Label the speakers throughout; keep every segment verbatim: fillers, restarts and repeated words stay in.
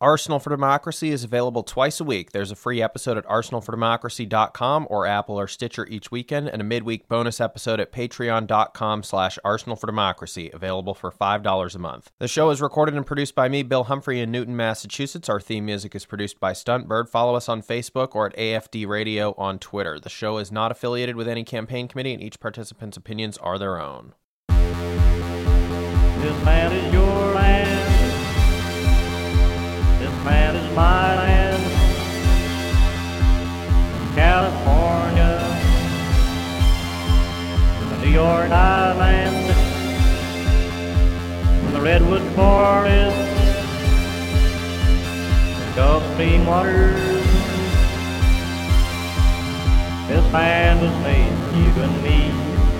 Speaker 1: Arsenal for Democracy is available twice a week. There's a free episode at arsenal for democracy dot com or Apple or Stitcher each weekend, and a midweek bonus episode at patreon.com slash Arsenal for Democracy, available for five dollars a month. The show is recorded and produced by me, Bill Humphrey, in Newton, Massachusetts. Our theme music is produced by Stuntbird. Follow us on Facebook or at A F D Radio on Twitter. The show is not affiliated with any campaign committee, and each participant's opinions are their own.
Speaker 2: This land is your land. This land is my land. From California to the New York Island, from the Redwood Forest to Gulf Stream waters. This land was made for you and me.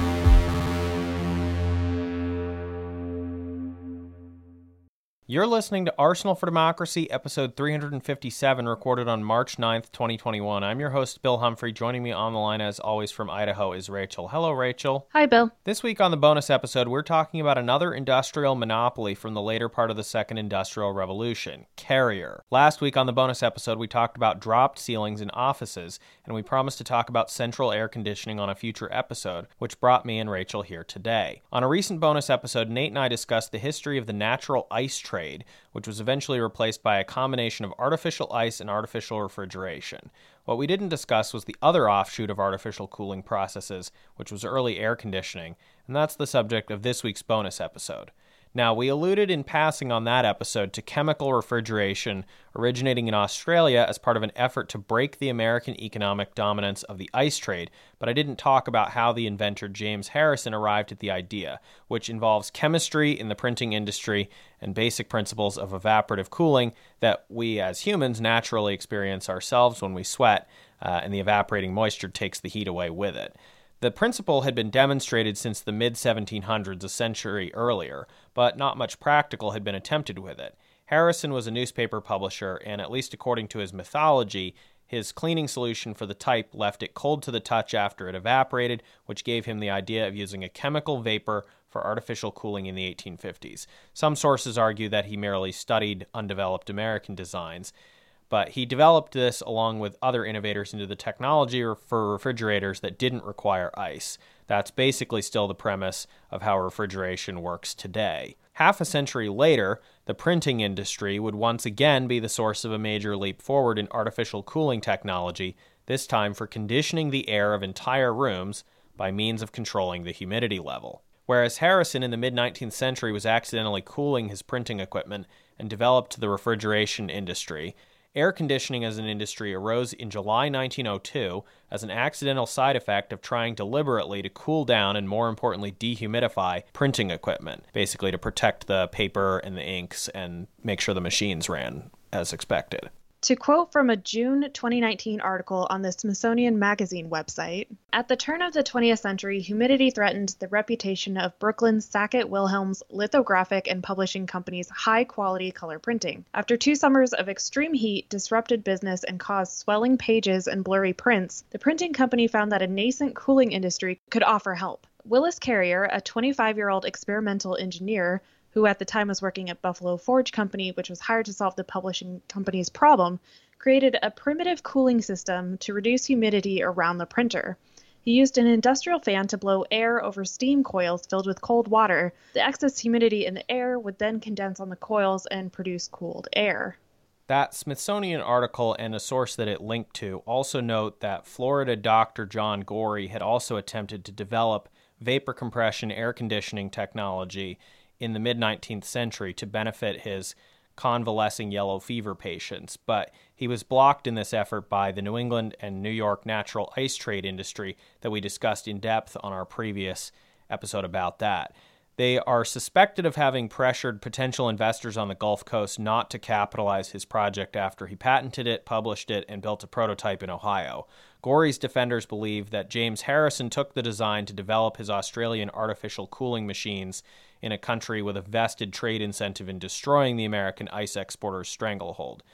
Speaker 1: You're listening to Arsenal for Democracy, episode three fifty-seven, recorded on March ninth, twenty twenty-one. I'm your host, Bill Humphrey. Joining me on the line, as always, from Idaho is Rachel. Hello, Rachel.
Speaker 3: Hi, Bill.
Speaker 1: This week on the bonus episode, we're talking about another industrial monopoly from the later part of the Second Industrial Revolution, Carrier. Last week on the bonus episode, we talked about dropped ceilings in offices, and we promised to talk about central air conditioning on a future episode, which brought me and Rachel here today. On a recent bonus episode, Nate and I discussed the history of the natural ice trade, which was eventually replaced by a combination of artificial ice and artificial refrigeration. What we didn't discuss was the other offshoot of artificial cooling processes, which was early air conditioning, and that's the subject of this week's bonus episode. Now, we alluded in passing on that episode to chemical refrigeration originating in Australia as part of an effort to break the American economic dominance of the ice trade, but I didn't talk about how the inventor James Harrison arrived at the idea, which involves chemistry in the printing industry and basic principles of evaporative cooling that we as humans naturally experience ourselves when we sweat, uh, and the evaporating moisture takes the heat away with it. The principle had been demonstrated since the mid seventeen hundreds, a century earlier, but not much practical had been attempted with it. Harrison was a newspaper publisher, and at least according to his mythology, his cleaning solution for the type left it cold to the touch after it evaporated, which gave him the idea of using a chemical vapor for artificial cooling in the eighteen fifties. Some sources argue that he merely studied undeveloped American designs, but he developed this along with other innovators into the technology for refrigerators that didn't require ice. That's basically still the premise of how refrigeration works today. Half a century later, the printing industry would once again be the source of a major leap forward in artificial cooling technology, this time for conditioning the air of entire rooms by means of controlling the humidity level. Whereas Harrison in the mid-nineteenth century was accidentally cooling his printing equipment and developed the refrigeration industry, air conditioning as an industry arose in July nineteen oh two as an accidental side effect of trying deliberately to cool down and, more importantly, dehumidify printing equipment, basically to protect the paper and the inks and make sure the machines ran as expected.
Speaker 3: To quote from a June twenty nineteen article on the Smithsonian Magazine website, at the turn of the twentieth century, humidity threatened the reputation of Brooklyn's Sackett-Wilhelms lithographic and publishing company's high-quality color printing. After two summers of extreme heat disrupted business and caused swelling pages and blurry prints, the printing company found that a nascent cooling industry could offer help. Willis Carrier, a twenty-five-year-old experimental engineer, who at the time was working at Buffalo Forge Company, which was hired to solve the publishing company's problem, created a primitive cooling system to reduce humidity around the printer. He used an industrial fan to blow air over steam coils filled with cold water. The excess humidity in the air would then condense on the coils and produce cooled air.
Speaker 1: That Smithsonian article and a source that it linked to also note that Florida doctor John Gorey had also attempted to develop vapor compression air conditioning technology in the mid-nineteenth century to benefit his convalescing yellow fever patients, but he was blocked in this effort by the New England and New York natural ice trade industry that we discussed in depth on our previous episode about that. They are suspected of having pressured potential investors on the Gulf Coast not to capitalize his project after he patented it, published it, and built a prototype in Ohio. Gorey's defenders believe that James Harrison took the design to develop his Australian artificial cooling machines in a country with a vested trade incentive in destroying the American ice exporter's stranglehold.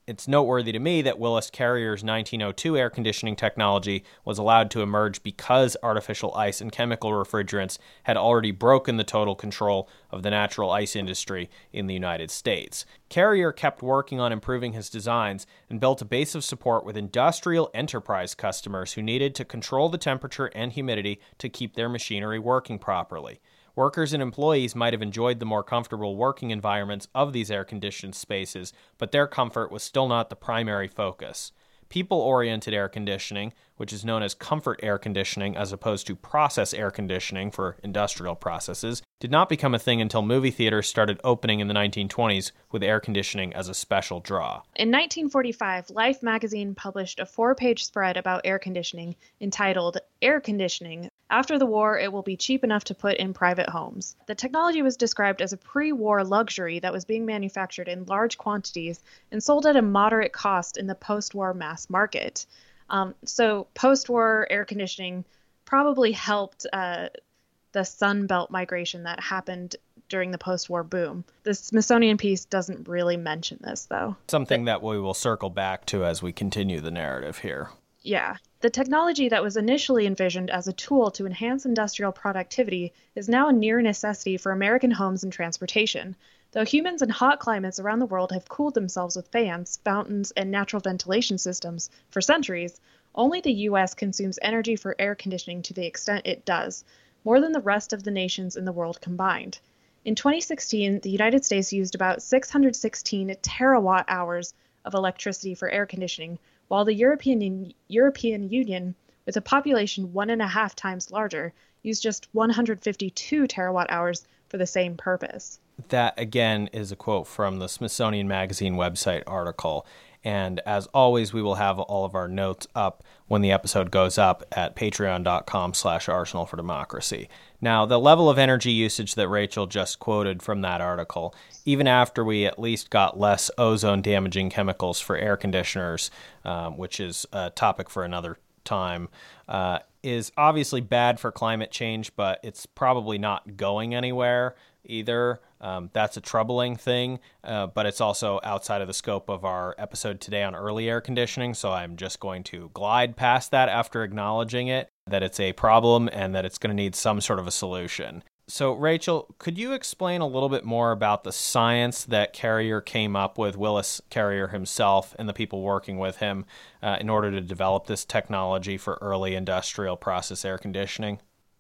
Speaker 1: It's noteworthy to me that Willis Carrier's nineteen oh two air conditioning technology was allowed to emerge because artificial ice and chemical refrigerants had already broken the total control of the natural ice industry in the United States. Carrier kept working on improving his designs and built a base of support with industrial enterprise customers who needed to control the temperature and humidity to keep their machinery working properly. Workers and employees might have enjoyed the more comfortable working environments of these air-conditioned spaces, but their comfort was still not the primary focus. People-oriented air conditioning, which is known as comfort air conditioning as opposed to process air conditioning for industrial processes, did not become a thing until movie theaters started opening in the nineteen twenties with air conditioning as a special draw.
Speaker 3: In nineteen forty-five, Life magazine published a four-page spread about air conditioning entitled Air Conditioning. After the war, it will be cheap enough to put in private homes. The technology was described as a pre-war luxury that was being manufactured in large quantities and sold at a moderate cost in the post-war mass market. Um, so post-war air conditioning probably helped uh, the Sun Belt migration that happened during the post-war boom. The Smithsonian piece doesn't really mention this, though.
Speaker 1: Something that we will circle back to as we continue the narrative here.
Speaker 3: Yeah. The technology that was initially envisioned as a tool to enhance industrial productivity is now a near necessity for American homes and transportation. Though humans in hot climates around the world have cooled themselves with fans, fountains, and natural ventilation systems for centuries, only the U S consumes energy for air conditioning to the extent it does, more than the rest of the nations in the world combined. In twenty sixteen, the United States used about six hundred sixteen terawatt hours of electricity for air conditioning, while the European European Union, with a population one and a half times larger, used just one hundred fifty-two terawatt hours for the same purpose.
Speaker 1: That, again, is a quote from the Smithsonian Magazine website article. And as always, we will have all of our notes up when the episode goes up at patreon.com slash Arsenal for Democracy. Now, the level of energy usage that Rachel just quoted from that article, even after we at least got less ozone-damaging chemicals for air conditioners, um, which is a topic for another time, uh, is obviously bad for climate change, but it's probably not going anywhere either. Um, that's a troubling thing, uh, but it's also outside of the scope of our episode today on early air conditioning, so I'm just going to glide past that after acknowledging it, that it's a problem and that it's going to need some sort of a solution. So, Rachel, could you explain a little bit more about the science that Carrier came up with, Willis Carrier himself and the people working with him, uh, in order to develop this technology for early industrial process air conditioning?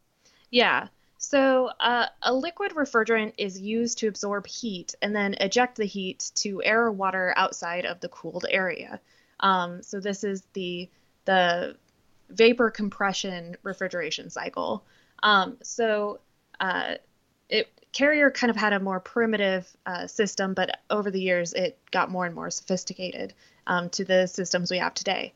Speaker 3: Yeah. So uh, a liquid refrigerant is used to absorb heat and then eject the heat to air or water outside of the cooled area. Um, so this is the the vapor compression refrigeration cycle. Um, so uh, it Carrier kind of had a more primitive uh, system, but over the years it got more and more sophisticated um, to the systems we have today.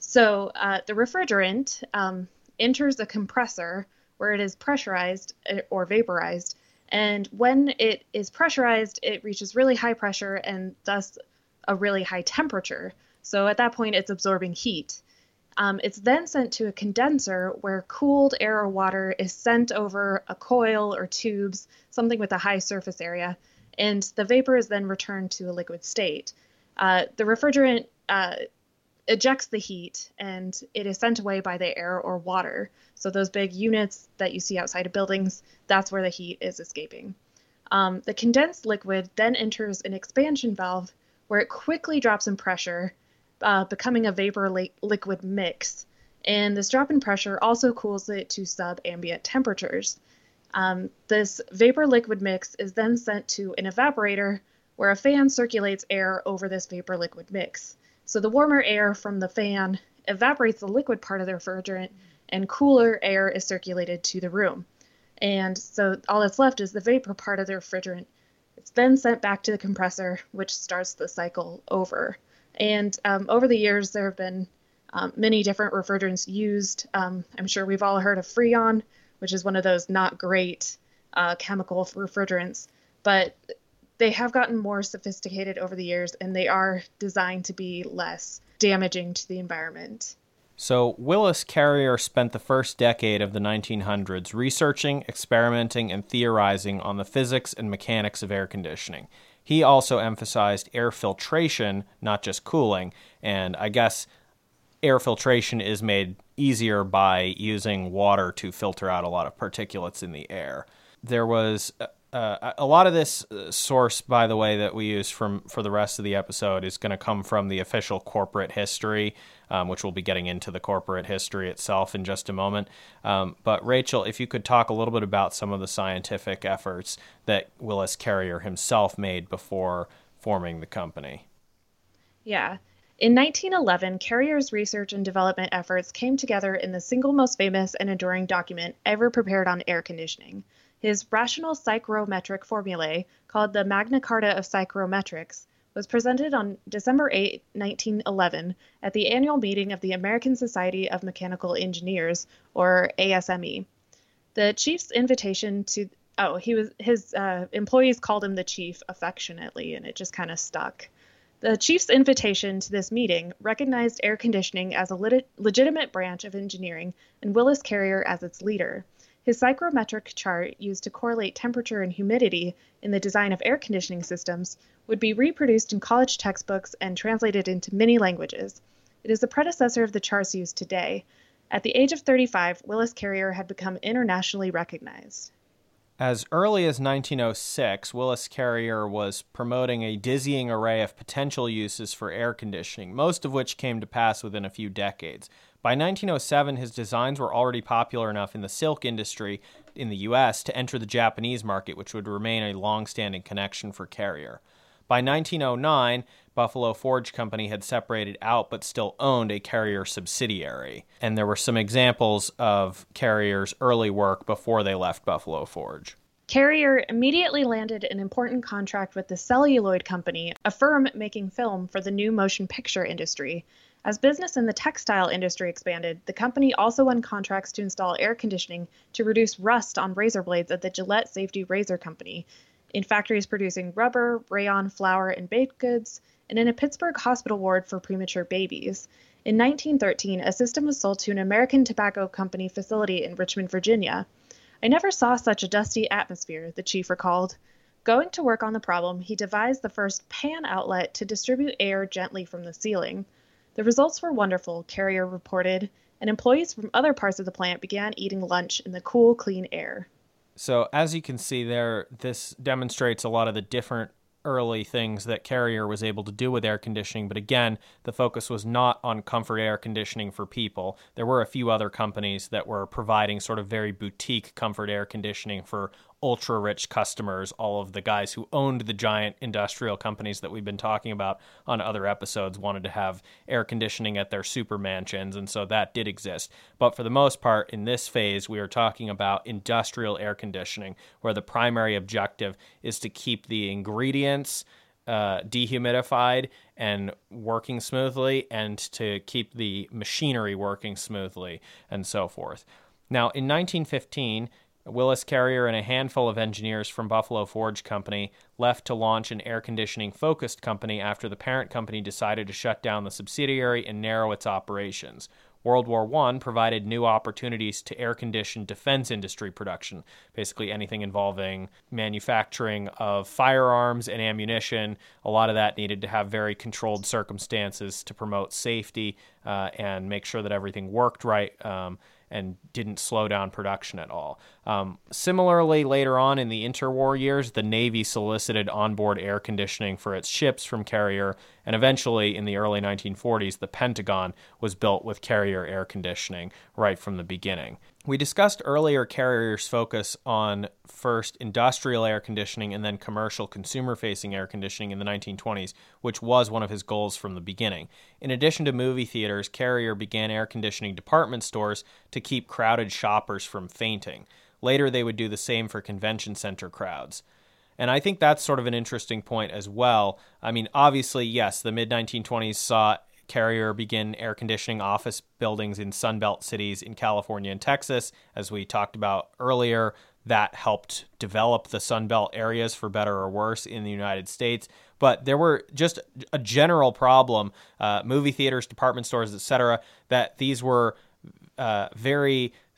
Speaker 3: So uh, the refrigerant um, enters a compressor where it is pressurized or vaporized. And when it is pressurized, it reaches really high pressure and thus a really high temperature. So at that point, it's absorbing heat. Um, it's then sent to a condenser where cooled air or water is sent over a coil or tubes, something with a high surface area, and the vapor is then returned to a liquid state. Uh, the refrigerant uh, ejects the heat and it is sent away by the air or water. So those big units that you see outside of buildings, that's where the heat is escaping. Um, the condensed liquid then enters an expansion valve where it quickly drops in pressure, uh, becoming a vapor li- liquid mix. And this drop in pressure also cools it to sub-ambient temperatures. Um, this vapor liquid mix is then sent to an evaporator where a fan circulates air over this vapor liquid mix. So the warmer air from the fan evaporates the liquid part of the refrigerant, and cooler air is circulated to the room. And so all that's left is the vapor part of the refrigerant. It's then sent back to the compressor, which starts the cycle over. And um, over the years, there have been um, many different refrigerants used. Um, I'm sure we've all heard of Freon, which is one of those not great uh, chemical refrigerants. But they have gotten more sophisticated over the years, and they are designed to be less damaging to the environment.
Speaker 1: So Willis Carrier spent the first decade of the nineteen hundreds researching, experimenting, and theorizing on the physics and mechanics of air conditioning. He also emphasized air filtration, not just cooling, and I guess air filtration is made easier by using water to filter out a lot of particulates in the air. There was uh, a lot of this source, by the way, that we use from for the rest of the episode is going to come from the official corporate history, um, which we'll be getting into the corporate history itself in just a moment. Um, but Rachel, if you could talk a little bit about some of the scientific efforts that Willis Carrier himself made before forming the company.
Speaker 3: Yeah. In nineteen eleven, Carrier's research and development efforts came together in the single most famous and enduring document ever prepared on air conditioning. His rational psychrometric formulae, called the Magna Carta of Psychrometrics, was presented on December eighth, nineteen eleven, at the annual meeting of the American Society of Mechanical Engineers, or A S M E. The chief's invitation to oh, he was his uh, employees called him the chief affectionately, and it just kind of stuck. The chief's invitation to this meeting recognized air conditioning as a lit- legitimate branch of engineering and Willis Carrier as its leader. His psychrometric chart, used to correlate temperature and humidity in the design of air conditioning systems, would be reproduced in college textbooks and translated into many languages. It is the predecessor of the charts used today. At the age of thirty-five, Willis Carrier had become internationally recognized.
Speaker 1: As early as nineteen oh six, Willis Carrier was promoting a dizzying array of potential uses for air conditioning, most of which came to pass within a few decades. By nineteen oh seven, his designs were already popular enough in the silk industry in the U S to enter the Japanese market, which would remain a long-standing connection for Carrier. By nineteen oh nine, Buffalo Forge Company had separated out but still owned a Carrier subsidiary, and there were some examples of Carrier's early work before they left Buffalo Forge.
Speaker 3: Carrier immediately landed an important contract with the Celluloid Company, a firm making film for the new motion picture industry. As business in the textile industry expanded, the company also won contracts to install air conditioning to reduce rust on razor blades at the Gillette Safety Razor Company, in factories producing rubber, rayon, flour, and baked goods, and in a Pittsburgh hospital ward for premature babies. In nineteen thirteen, a system was sold to an American Tobacco Company facility in Richmond, Virginia. I never saw such a dusty atmosphere, the chief recalled. Going to work on the problem, he devised the first pan outlet to distribute air gently from the ceiling. The results were wonderful, Carrier reported, and employees from other parts of the plant began eating lunch in the cool, clean air.
Speaker 1: So as you can see there, this demonstrates a lot of the different early things that Carrier was able to do with air conditioning, but again, the focus was not on comfort air conditioning for people. There were a few other companies that were providing sort of very boutique comfort air conditioning for ultra-rich customers, all of the guys who owned the giant industrial companies that we've been talking about on other episodes wanted to have air conditioning at their super mansions, and so that did exist. But for the most part, in this phase, we are talking about industrial air conditioning, where the primary objective is to keep the ingredients uh, dehumidified and working smoothly, and to keep the machinery working smoothly, and so forth. Now, in nineteen fifteen, Willis Carrier and a handful of engineers from Buffalo Forge Company left to launch an air conditioning-focused company after the parent company decided to shut down the subsidiary and narrow its operations. World War One provided new opportunities to air-conditioned defense industry production, basically anything involving manufacturing of firearms and ammunition. A lot of that needed to have very controlled circumstances to promote safety uh, and make sure that everything worked right, um, and didn't slow down production at all. Um, similarly, later on in the interwar years, the Navy solicited onboard air conditioning for its ships from Carrier, and eventually in the early nineteen forties, the Pentagon was built with Carrier air conditioning right from the beginning. We discussed earlier Carrier's focus on first industrial air conditioning and then commercial consumer-facing air conditioning in the nineteen twenties, which was one of his goals from the beginning. In addition to movie theaters, Carrier began air conditioning department stores to keep crowded shoppers from fainting. Later, they would do the same for convention center crowds. And I think that's sort of an interesting point as well. I mean, obviously, yes, the mid nineteen twenties saw Carrier begin air conditioning office buildings in Sunbelt cities in California and Texas. As we talked about earlier, that helped develop the Sunbelt areas for better or worse in the United States. But there were just a general problem, uh, movie theaters, department stores, et cetera, that these were uh, very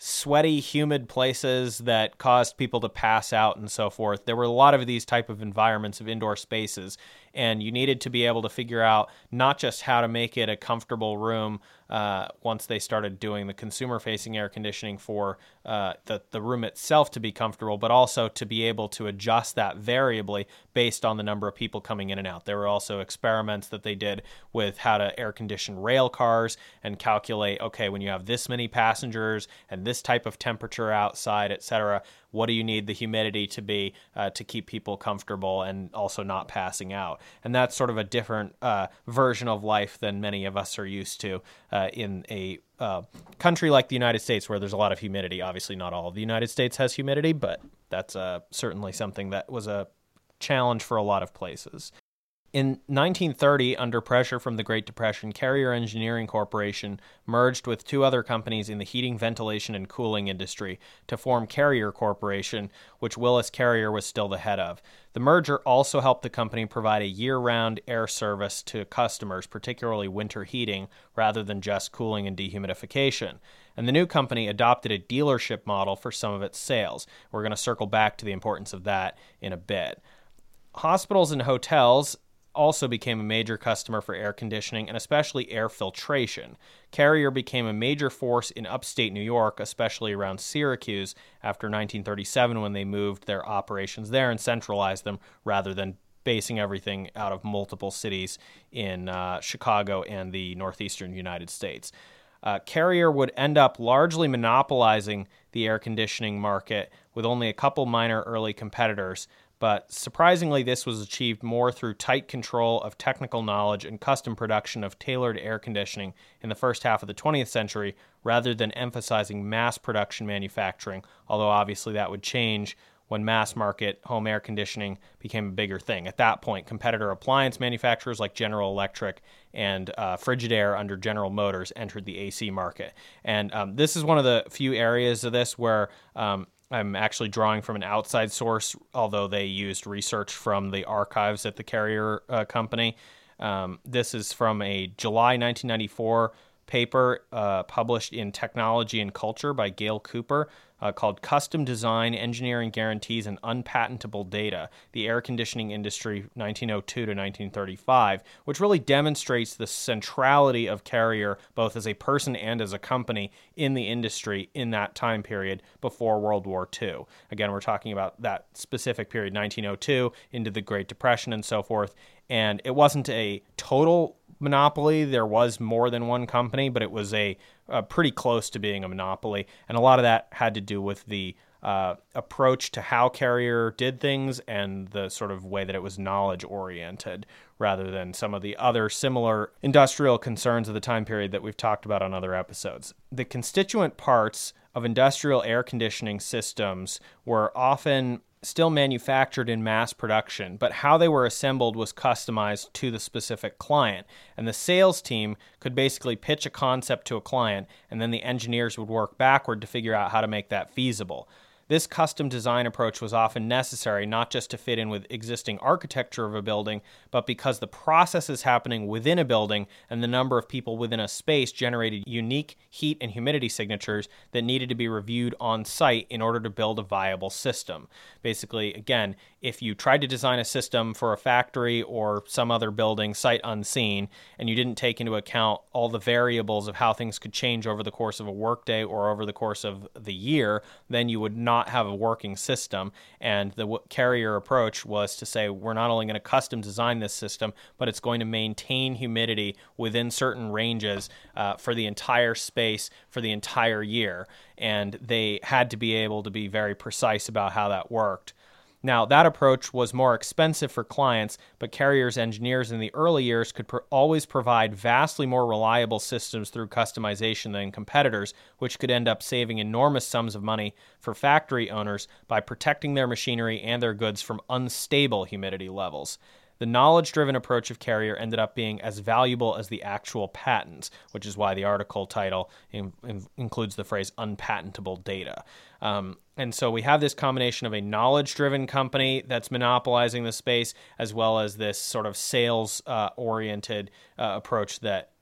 Speaker 1: sweaty, humid places that caused people to pass out and so forth. There were a lot of these type of environments of indoor spaces, and you needed to be able to figure out not just how to make it a comfortable room uh, once they started doing the consumer-facing air conditioning for uh, the, the room itself to be comfortable, but also to be able to adjust that variably based on the number of people coming in and out. There were also experiments that they did with how to air condition rail cars and calculate, okay, when you have this many passengers and this type of temperature outside, et cetera, what do you need the humidity to be uh, to keep people comfortable and also not passing out? And that's sort of a different uh, version of life than many of us are used to uh, in a uh, country like the United States, where there's a lot of humidity. Obviously, not all of the United States has humidity, but that's uh, certainly something that was a challenge for a lot of places. In nineteen thirty, under pressure from the Great Depression, Carrier Engineering Corporation merged with two other companies in the heating, ventilation, and cooling industry to form Carrier Corporation, which Willis Carrier was still the head of. The merger also helped the company provide a year-round air service to customers, particularly winter heating, rather than just cooling and dehumidification. And the new company adopted a dealership model for some of its sales. We're going to circle back to the importance of that in a bit. Hospitals and hotels also became a major customer for air conditioning and especially air filtration. Carrier became a major force in upstate New York, especially around Syracuse, after nineteen thirty-seven when they moved their operations there and centralized them rather than basing everything out of multiple cities in uh, Chicago and the northeastern United States. Uh, Carrier would end up largely monopolizing the air conditioning market with only a couple minor early competitors, but surprisingly, this was achieved more through tight control of technical knowledge and custom production of tailored air conditioning in the first half of the twentieth century, rather than emphasizing mass production manufacturing, although obviously that would change when mass market home air conditioning became a bigger thing. At that point, competitor appliance manufacturers like General Electric and uh, Frigidaire under General Motors entered the A C market. And um, this is one of the few areas of this where um, I'm actually drawing from an outside source, although they used research from the archives at the Carrier uh, company. Um, this is from a July nineteen ninety-four paper uh, published in Technology and Culture by Gail Cooper uh, called Custom Design, Engineering Guarantees, and Unpatentable Data, the Air Conditioning Industry nineteen oh two to nineteen thirty-five, which really demonstrates the centrality of Carrier, both as a person and as a company, in the industry in that time period before World War Two. Again, we're talking about that specific period, nineteen oh two, into the Great Depression and so forth, and it wasn't a total monopoly. There was more than one company, but it was a, a pretty close to being a monopoly. And a lot of that had to do with the uh, approach to how Carrier did things and the sort of way that it was knowledge-oriented rather than some of the other similar industrial concerns of the time period that we've talked about on other episodes. The constituent parts of industrial air conditioning systems were often still manufactured in mass production, but how they were assembled was customized to the specific client. And the sales team could basically pitch a concept to a client, and then the engineers would work backward to figure out how to make that feasible. This custom design approach was often necessary not just to fit in with existing architecture of a building, but because the processes happening within a building and the number of people within a space generated unique heat and humidity signatures that needed to be reviewed on site in order to build a viable system. Basically, again, if you tried to design a system for a factory or some other building sight unseen, and you didn't take into account all the variables of how things could change over the course of a workday or over the course of the year, then you would not have a working system. And the Carrier approach was to say, we're not only going to custom design this system, but it's going to maintain humidity within certain ranges uh, for the entire space for the entire year. And they had to be able to be very precise about how that worked. Now, that approach was more expensive for clients, but Carrier's engineers in the early years could pro- always provide vastly more reliable systems through customization than competitors, which could end up saving enormous sums of money for factory owners by protecting their machinery and their goods from unstable humidity levels. The knowledge-driven approach of Carrier ended up being as valuable as the actual patents, which is why the article title in, in, includes the phrase unpatentable data. Um, and so we have this combination of a knowledge-driven company that's monopolizing the space, as well as this sort of sales-oriented uh, uh, approach that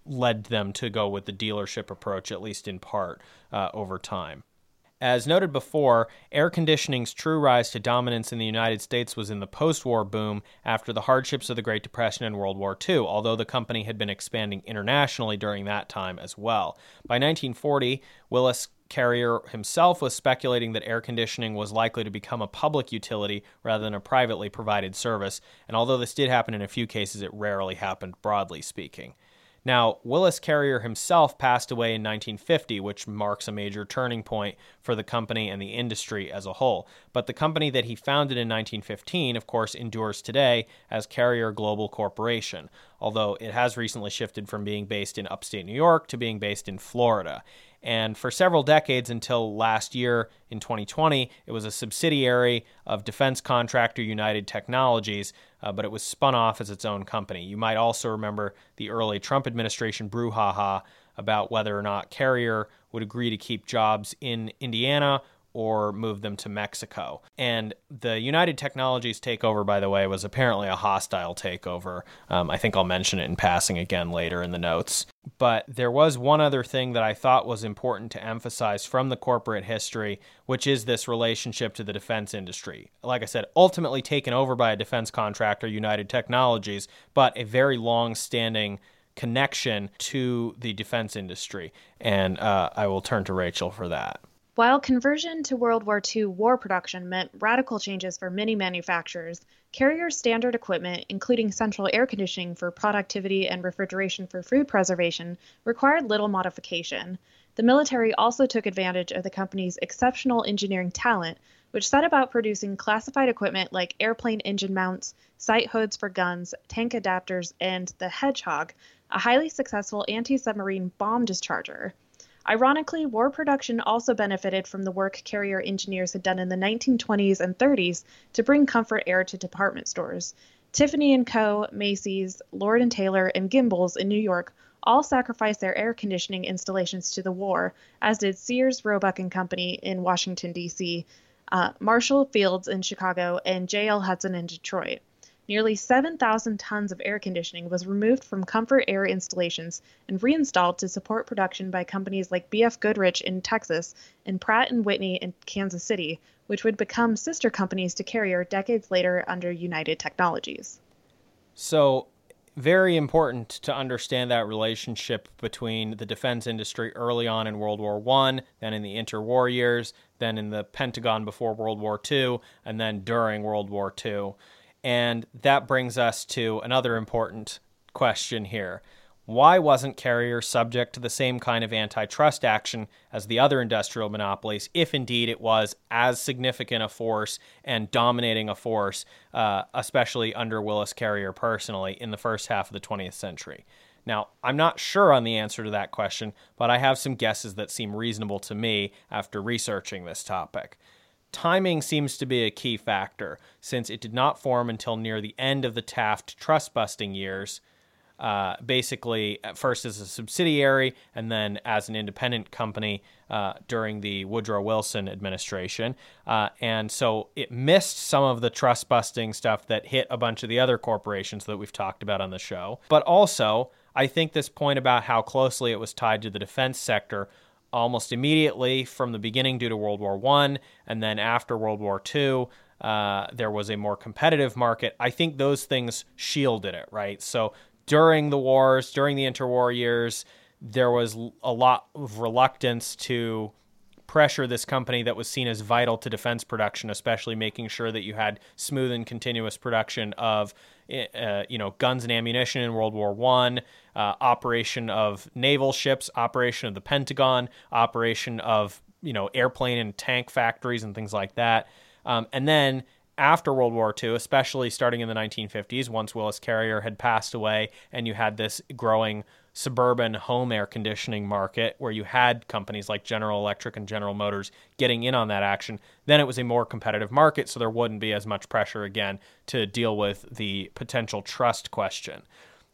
Speaker 1: led them to go with the dealership approach, at least in part, uh, over time. As noted before, air conditioning's true rise to dominance in the United States was in the post-war boom after the hardships of the Great Depression and World War Two, although the company had been expanding internationally during that time as well. By nineteen forty, Willis Carrier himself was speculating that air conditioning was likely to become a public utility rather than a privately provided service, and although this did happen in a few cases, it rarely happened, broadly speaking. Now, Willis Carrier himself passed away in nineteen fifty, which marks a major turning point for the company and the industry as a whole. But the company that he founded in nineteen fifteen, of course, endures today as Carrier Global Corporation, although it has recently shifted from being based in upstate New York to being based in Florida. And for several decades until last year in twenty twenty, it was a subsidiary of defense contractor United Technologies, uh, but it was spun off as its own company. You might also remember the early Trump administration brouhaha about whether or not Carrier would agree to keep jobs in Indiana or move them to Mexico. And the United Technologies takeover, by the way, was apparently a hostile takeover. Um, I think I'll mention it in passing again later in the notes. But there was one other thing that I thought was important to emphasize from the corporate history, which is this relationship to the defense industry. Like I said, ultimately taken over by a defense contractor, United Technologies, but a very long-standing connection to the defense industry. And uh, I will turn to Rachel for that.
Speaker 3: While conversion to World War Two war production meant radical changes for many manufacturers, Carrier's standard equipment, including central air conditioning for productivity and refrigeration for food preservation, required little modification. The military also took advantage of the company's exceptional engineering talent, which set about producing classified equipment like airplane engine mounts, sight hoods for guns, tank adapters, and the Hedgehog, a highly successful anti-submarine bomb discharger. Ironically, war production also benefited from the work Carrier engineers had done in the nineteen twenties and thirties to bring comfort air to department stores. Tiffany and Co., Macy's, Lord and Taylor, and Gimbels in New York all sacrificed their air conditioning installations to the war, as did Sears, Roebuck and Company in Washington, D C, uh, Marshall Fields in Chicago, and J L Hudson in Detroit. Nearly seven thousand tons of air conditioning was removed from Comfort Air installations and reinstalled to support production by companies like B F Goodrich in Texas and Pratt and Whitney in Kansas City, which would become sister companies to Carrier decades later under United Technologies.
Speaker 1: So, very important to understand that relationship between the defense industry early on in World War One, then in the interwar years, then in the Pentagon before World War Two, and then during World War Two. And that brings us to another important question here. Why wasn't Carrier subject to the same kind of antitrust action as the other industrial monopolies, if indeed it was as significant a force and dominating a force, uh, especially under Willis Carrier personally, in the first half of the twentieth century? Now, I'm not sure on the answer to that question, but I have some guesses that seem reasonable to me after researching this topic. Timing seems to be a key factor, since it did not form until near the end of the Taft trust-busting years, uh, basically at first as a subsidiary and then as an independent company uh, during the Woodrow Wilson administration. Uh, and so it missed some of the trust-busting stuff that hit a bunch of the other corporations that we've talked about on the show. But also, I think this point about how closely it was tied to the defense sector almost immediately from the beginning due to World War One, and then after World War Two, uh, there was a more competitive market. I think those things shielded it, right? So during the wars, during the interwar years, there was a lot of reluctance to pressure this company that was seen as vital to defense production, especially making sure that you had smooth and continuous production of uh, you know, guns and ammunition in World War One, uh, operation of naval ships, operation of the Pentagon, operation of, you know, airplane and tank factories and things like that. Um, and then after World War Two, especially starting in the nineteen fifties, once Willis Carrier had passed away and you had this growing suburban home air conditioning market where you had companies like General Electric and General Motors getting in on that action, then it was a more competitive market, so there wouldn't be as much pressure again to deal with the potential trust question.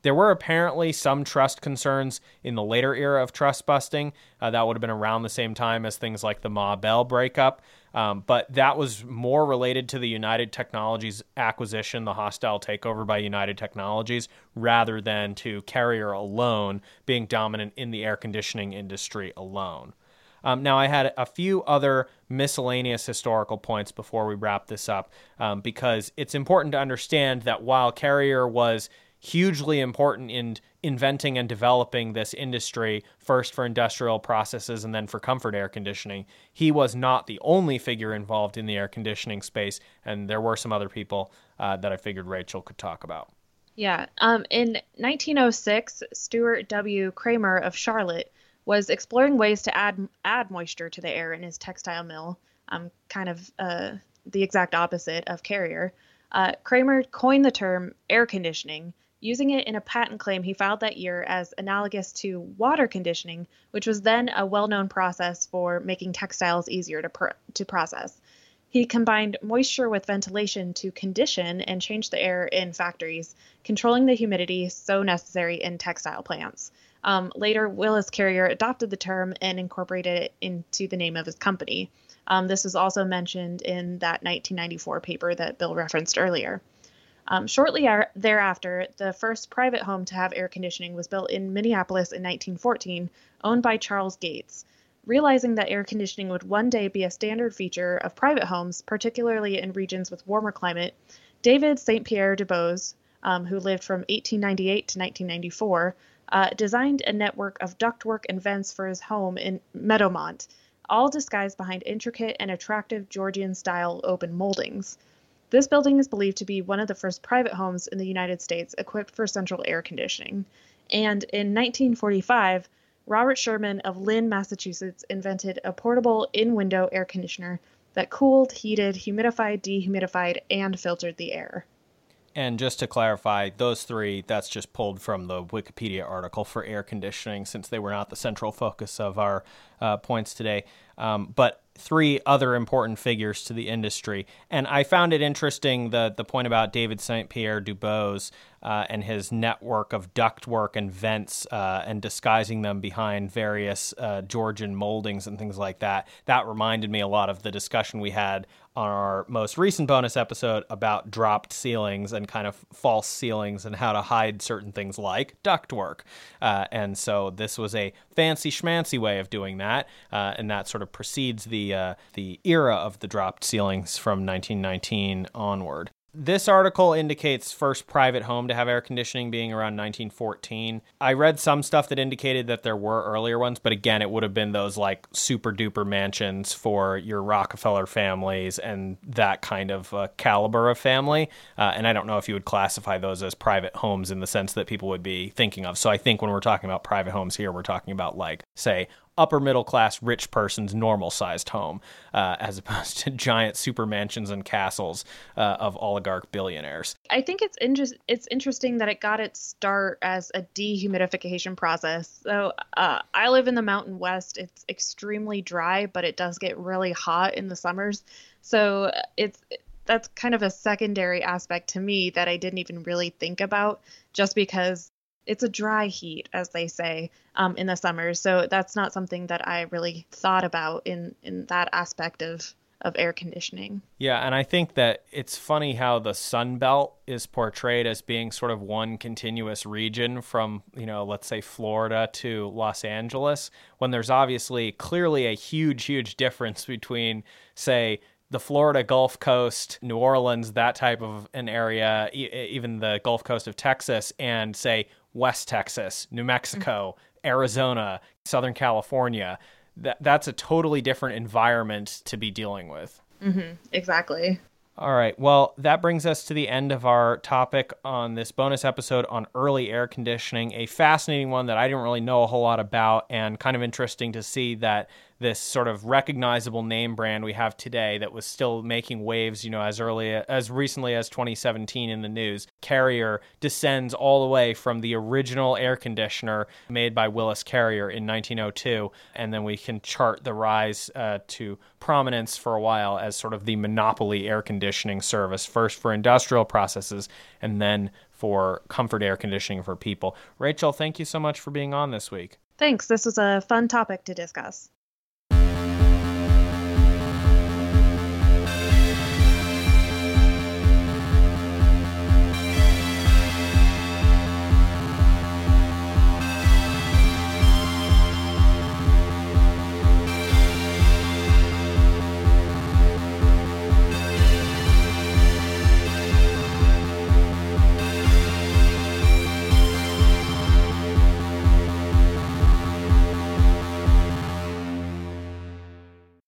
Speaker 1: There were apparently some trust concerns in the later era of trust busting. Uh, that would have been around the same time as things like the Ma Bell breakup. Um, but that was more related to the United Technologies acquisition, the hostile takeover by United Technologies, rather than to Carrier alone being dominant in the air conditioning industry alone. Um, now, I had a few other miscellaneous historical points before we wrap this up, um, because it's important to understand that while Carrier was hugely important in inventing and developing this industry, first for industrial processes and then for comfort air conditioning, he was not the only figure involved in the air conditioning space, and there were some other people uh, that I figured Rachel could talk about.
Speaker 3: Yeah. Um, in nineteen oh six, Stuart W. Kramer of Charlotte was exploring ways to add add moisture to the air in his textile mill, um, kind of uh, the exact opposite of Carrier. Uh, Kramer coined the term air conditioning, using it in a patent claim he filed that year as analogous to water conditioning, which was then a well-known process for making textiles easier to pr- to process. He combined moisture with ventilation to condition and change the air in factories, controlling the humidity so necessary in textile plants. Um, later, Willis Carrier adopted the term and incorporated it into the name of his company. Um, this was also mentioned in that nineteen ninety-four paper that Bill referenced earlier. Um, shortly ar- thereafter, the first private home to have air conditioning was built in Minneapolis in nineteen fourteen, owned by Charles Gates. Realizing that air conditioning would one day be a standard feature of private homes, particularly in regions with warmer climate, David Saint Pierre Dubose, um, who lived from eighteen ninety-eight to nineteen ninety-four, uh, designed a network of ductwork and vents for his home in Meadowmont, all disguised behind intricate and attractive Georgian-style open moldings. This building is believed to be one of the first private homes in the United States equipped for central air conditioning. And in nineteen forty-five, Robert Sherman of Lynn, Massachusetts, invented a portable in-window air conditioner that cooled, heated, humidified, dehumidified, and filtered the air.
Speaker 1: And just to clarify, those three, that's just pulled from the Wikipedia article for air conditioning, since they were not the central focus of our uh, points today. Um, but three other important figures to the industry. And I found it interesting, the the point about David Saint Pierre Dubose uh, and his network of ductwork and vents uh, and disguising them behind various uh, Georgian moldings and things like that. That reminded me a lot of the discussion we had on our most recent bonus episode about dropped ceilings and kind of false ceilings and how to hide certain things like ductwork. Uh, and so this was a fancy schmancy way of doing that, uh, and that sort of precedes the uh, the era of the dropped ceilings from nineteen nineteen onward. This article indicates first private home to have air conditioning being around nineteen fourteen. I read some stuff that indicated that there were earlier ones, but again, it would have been those like super duper mansions for your Rockefeller families and that kind of uh, caliber of family. Uh, and I don't know if you would classify those as private homes in the sense that people would be thinking of. So I think when we're talking about private homes here, we're talking about like, say, upper middle class rich person's normal sized home, uh, as opposed to giant super mansions and castles uh, of oligarch billionaires.
Speaker 3: I think it's inter- it's interesting that it got its start as a dehumidification process. So uh, I live in the Mountain West. It's extremely dry, but it does get really hot in the summers. So it's that's kind of a secondary aspect to me that I didn't even really think about, just because it's a dry heat, as they say, um, in the summers. So that's not something that I really thought about in, in that aspect of, of air conditioning.
Speaker 1: Yeah, and I think that it's funny how the Sun Belt is portrayed as being sort of one continuous region from, you know, let's say Florida to Los Angeles, when there's obviously clearly a huge, huge difference between, say, the Florida Gulf Coast, New Orleans, that type of an area, e- even the Gulf Coast of Texas, and say West Texas, New Mexico, mm-hmm. Arizona, Southern California. That that's a totally different environment to be dealing with.
Speaker 3: Mm-hmm. Exactly.
Speaker 1: All right. Well, that brings us to the end of our topic on this bonus episode on early air conditioning, a fascinating one that I didn't really know a whole lot about, and kind of interesting to see that this sort of recognizable name brand we have today that was still making waves, you know, as early as recently as twenty seventeen in the news. Carrier descends all the way from the original air conditioner made by Willis Carrier in nineteen oh two, and then we can chart the rise uh, to prominence for a while as sort of the monopoly air conditioning service, first for industrial processes and then for comfort air conditioning for people. Rachel, thank you so much for being on this week.
Speaker 3: Thanks. This was a fun topic to discuss.